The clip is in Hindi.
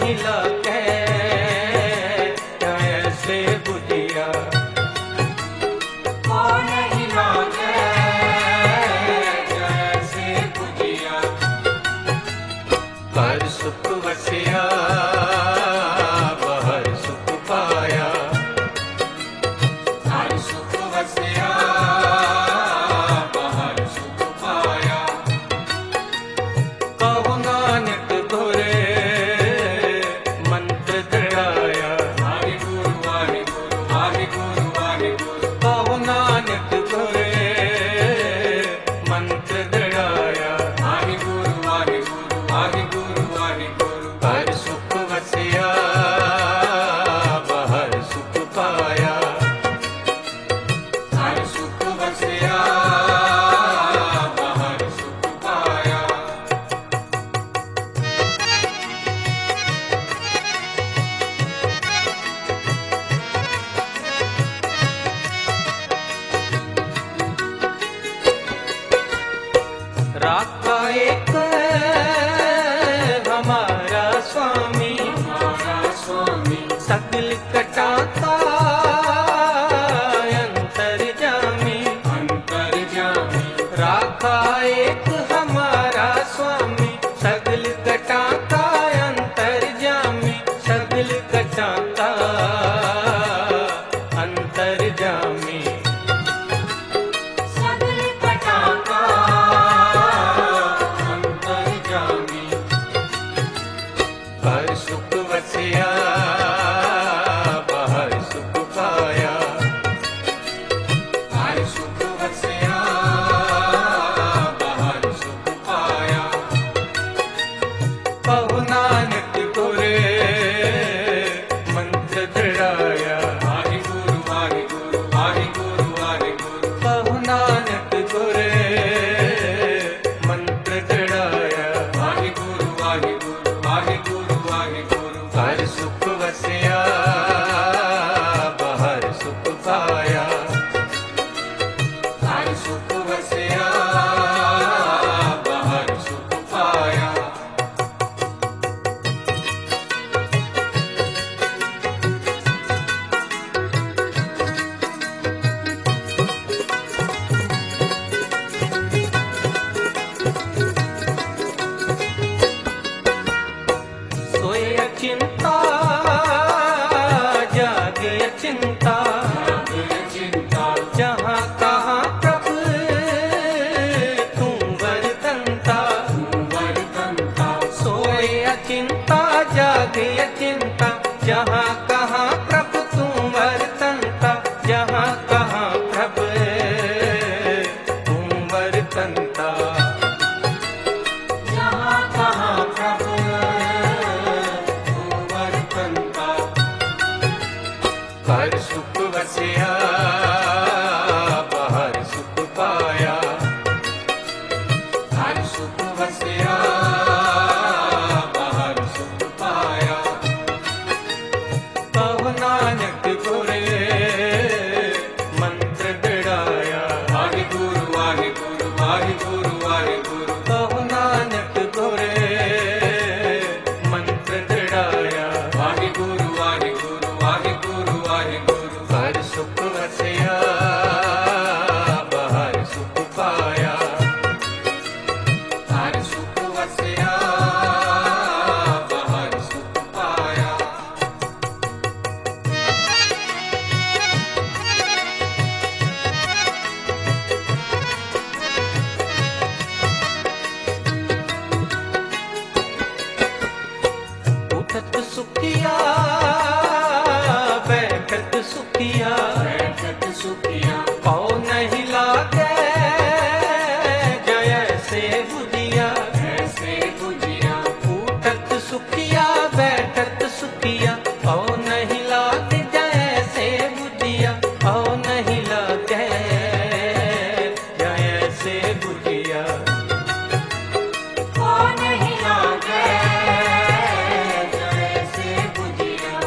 नहीं लागे जैसे बुझिया, ओ नहीं लागे जैसे बुझिया। पर सुख वसिया बाहर सुख पाया, हर सुख वसिया बाहर सुख पाया। कहो नानक घोरे मंत्र दृढ़ाया, वाहिगुरु वाहिगुरु वाहिगुरु वाहिगुरु। कहो नानक घोरे मंत्र दृढ़ाया, वाहिगुरु वाहिगुरु वाहिगुरु वाहिगुरु। हर सुख वसिया बाहर सुख पाया, हर सुख वसिया बाहर सुख पाया। राखा एक हमारा स्वामी, हमारा स्वामी सकल कटाता अंतर्जामी, अंतर्जामी। राखा एक हमारा स्वामी सकल कटाता अंतर्जामी, सकल कटाता अंतर्जामी। सकल कटाता अंतर्जामी। हर सुख वसिया बाहर सुख पाया, हर सुख वसिया बाहर सुख पाया। कहो नानक घोरे मंत्र दृढ़ाया, वाहिगुरु वाहिगुरु वाहिगुरु वाहिगुरु। कहो नानक घोरे मंत्र दृढ़ाया, वाहिगुरु वाहिगुरु वाहिगुरु वाहिगुरु। हर सुख वसिया बाहर सुख पाया, हर सुख वसिया बाहर सुख पाया। सोए अचिंता जागे अचिंता, जागे अचिंता। जहाँ कहाँ प्रभु तू वरतंता, तू वरतंता। सोए अचिंता जागे अचिंता, जहाँ कहाँ प्रभु तू वरतंता, जहाँ कहाँ प्रभु तू वरतंता। जहाँ कहाँ प्रभु तू वरतंता। हर सुख वसिया बाहर सुख पाया, हर सुख वसिया बाहर सुख पाया। कहो नानक घोरे मंत्र दृढ़ाया, वाहिगुरु वाहिगुरु वाहिगुरु वाहिगुरु। कहो नानक घोरे मंत्र दृढ़ाया, वाहिगुरु वाहिगुरु वाहिगुरु वाहिगुरु। हर सुख वसिया बाहर सुख पाया, हर सुख वसिया बाहर सुख पाया। उठत सुखिया बैठत सुखिया, बैठत सुखिया। पाँव नहीं लागे जैसे बुझिया, जैसे बुझिया। उठत सुखिया बैठत सुखिया, पाँव नहीं लागे जैसे बुझिया, पाँव नहीं लागे जैसे बुझिया। ओ नहीं लागे जैसे बुझिया।